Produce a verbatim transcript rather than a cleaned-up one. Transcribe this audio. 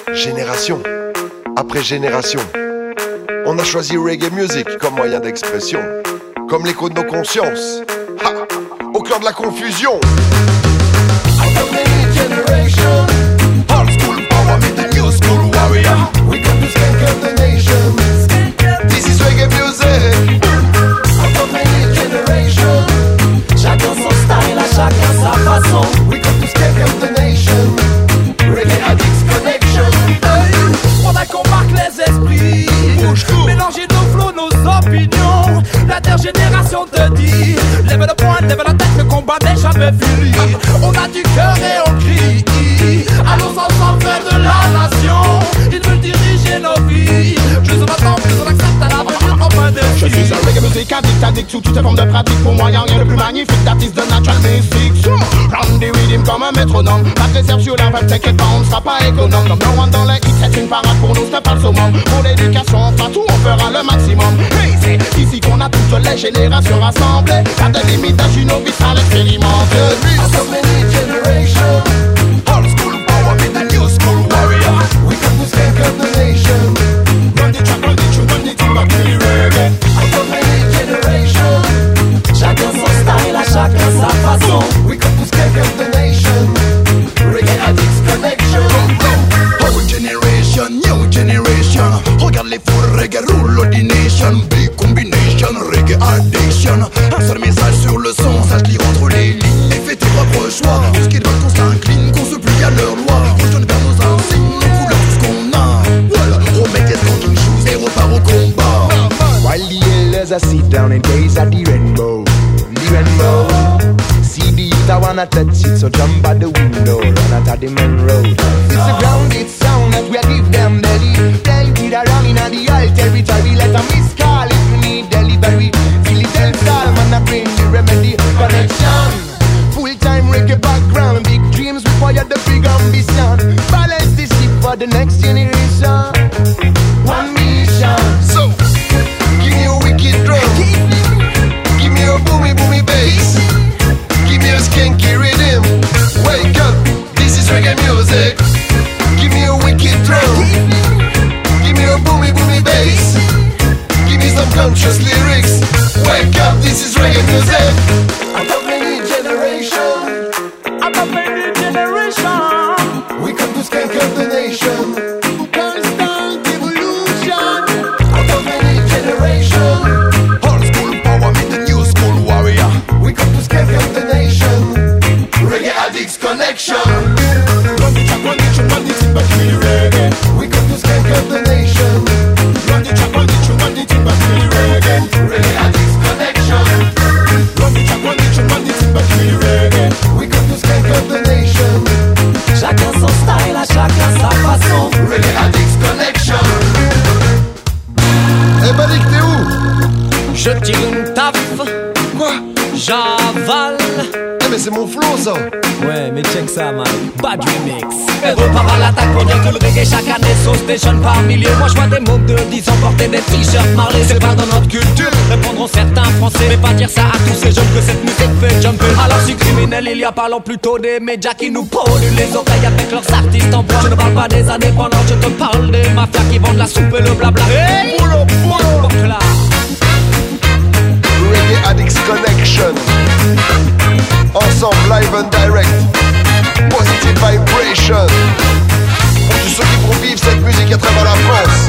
Génération après génération, on a choisi reggae music comme moyen d'expression, comme l'écho de nos consciences, ha, au cœur de la confusion. After many generations, old school power meet the new school warrior. We come to skank up the nation. This is reggae music. After many generations, chacun son style, à chacun sa façon. We come to skank up the nation. Reggae Addicts Connection. Hey, faudrait qu'on marque les esprits, mélanger nos flots, nos opinions. L'intergénération te dit, lève le poing, lève la tête, le combat n'est jamais fini. On a du cœur et on crie. Allons ensemble faire de la nation. Ils veulent diriger nos vies. Je ne m'attends plus, on accepte à l'avenir en fin de vie. Je suis un reggae music addict, addict sous toutes les formes de pratique. Pour moi y'a rien de plus magnifique d'artiste de natural music. Run the rhythm comme un métronome. Pas de réserve sur la vibe, t'inquiète pas, on ne sera pas économe. Number one dans les hits, c'est une parade pour nous, c'est pas le summum. Pour l'éducation, on fera tout, on fera le maximum. Hey, c'est ici qu'on a toutes les générations rassemblées. Pas de limite, je suis novice à l'expérimenter. So many generations, old school power meet the new school warrior. We come to skank up the nation. Run the track, run the tune, run the team, back to the reggae. So many generations, chacun son style, à chacun sa façon. We come to skank up the nation. Reggae Addicts Connection. Old generation, new generation. Regarde les fous, reggae rule the nation. Big combination, reggae addiction. Un seul message sur le son, sache lire entre les lignes. Et fais tes propres choix. Tout ce qui doit qu'on s'incline, qu'on se plie à leur loi. Retourne vers nos insignes, nos couleurs, tout ce qu'on a. Voilà, on met des smoking shoes et repart au combat. While the elders are sit down and gaze at the rainbow, the rainbow. See the youth, I wanna touch it, so jump out the window, run out of the main road. It's a grounded sound that we give them belly. Plenty around in the oil territory. Let a miss call if you need delivery. Feel it tell Sal, man, I bring the remedy. Connection, full-time reggae background. Big dreams require the big ambition. Balance the ship for the next generation. One mission. So, give me a wicked drum. Give me a boomy boomy bass. Give me a skanky rhythm. Wake up, this is reggae music. Give me a wicked drum. Give me a boomy boomy bass. Give me some conscious lyrics. Wake up, this is reggae music. After many generations, after many generations, we come to skank up the nation. Constant evolution. After many generations, old school power meet the new school warrior. We come to skank up the nation. Reggae Addicts Connection. Run the track, run the tune, run the team, back to the reggae. We come to skank up the nation. Run the track, run the tune, run the team, back to the reggae. Reggae Addicts Connection. Run the track, run the tune, run the team, back to the reggae. We come to skank up the nation. Chacun son style, à chacun sa façon. Reggae Addicts Connection. Eh ben, Nick, t'es où? Je tire une taffe. Quoi? J'avale. Eh mais c'est mon flow ça. Ouais, mais check ça, man. Bad remix. Et repart à l'attaque pour dire que le reggae chaque année sauce des jeunes par milliers. Moi je vois des mômes de dix ans porter des t-shirts Marley. C'est pas dans notre culture, répondront certains français. Mais pas dire ça à tous ces jeunes que cette musique fait jumper. Alors si criminel, il y a parlons plutôt des médias qui nous polluent les oreilles avec leurs artistes en bois. Je ne parle pas des indépendants, je te parle des mafias qui vendent la soupe et le blabla. Hey, boulot, boulot, là. Reggae Addicts Connection. Ensemble, live and direct. Positive vibration. Pour tous ceux qui font vivre cette musique à travers la France.